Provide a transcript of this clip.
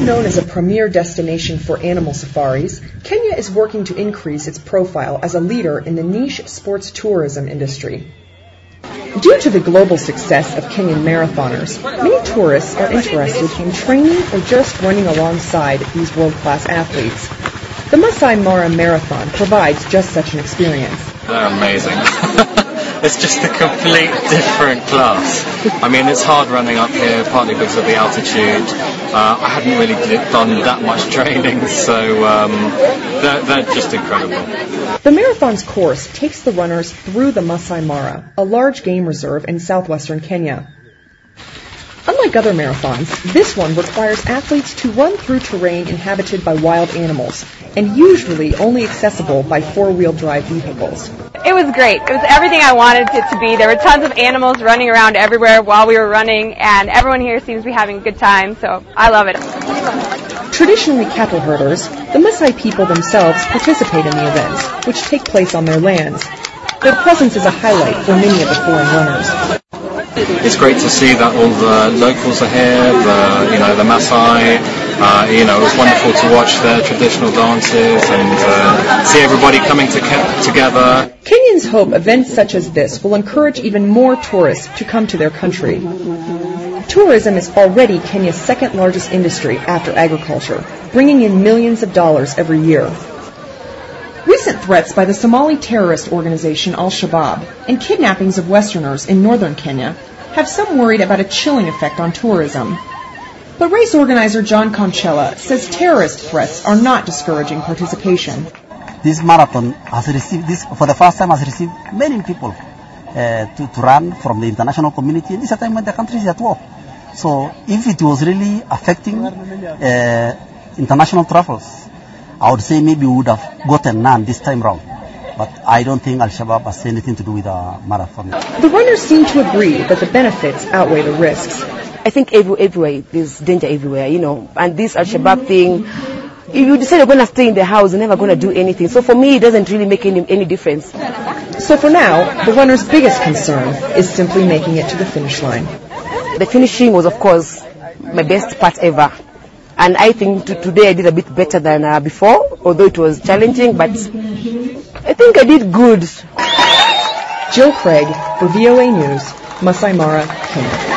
known as a premier destination for animal safaris, Kenya is working to increase its profile as a leader in the niche sports tourism industry. Due to the global success of Kenyan marathoners, many tourists are interested in training or just running alongside these world-class athletes. The Masai Mara Marathon provides just such an experience. They're amazing. It's just a complete different class. I mean, it's hard running up here, partly because of the altitude. I hadn't really done that much training, so they're just incredible. The marathon's course takes the runners through the Masai Mara, a large game reserve in southwestern Kenya. Unlike other marathons, this one requires athletes to run through terrain inhabited by wild animals, and usually only accessible by four-wheel drive vehicles. It was great. It was everything I wanted it to be. There were tons of animals running around everywhere while we were running, and everyone here seems to be having a good time, so I love it. Traditionally cattle herders, the Maasai people themselves participate in the events, which take place on their lands. Their presence is a highlight for many of the foreign runners. It's great to see that all the locals are here, the Maasai. It was wonderful to watch their traditional dances and see everybody coming together. Kenyans hope events such as this will encourage even more tourists to come to their country. Tourism is already Kenya's second largest industry after agriculture, bringing in millions of dollars every year. Recent threats by the Somali terrorist organization Al-Shabaab and kidnappings of Westerners in northern Kenya have some worried about a chilling effect on tourism. But race organizer John Conchella says terrorist threats are not discouraging participation. This marathon has received for the first time has received many people to run from the international community. And this is a time when the country is at war. So if it was really affecting international travels, I would say maybe we would have gotten none this time round. But I don't think Al-Shabaab has anything to do with a marathon. The runners seem to agree that the benefits outweigh the risks. I think everywhere, there's danger everywhere, and this Al-Shabaab thing, if you decide you're going to stay in the house, you're never going to do anything. So for me, it doesn't really make any difference. So for now, the runner's biggest concern is simply making it to the finish line. The finishing was, of course, my best part ever. And I think today I did a bit better than before, although it was challenging, but I think I did good. Jill Craig for VOA News, Masai Mara, Kenya.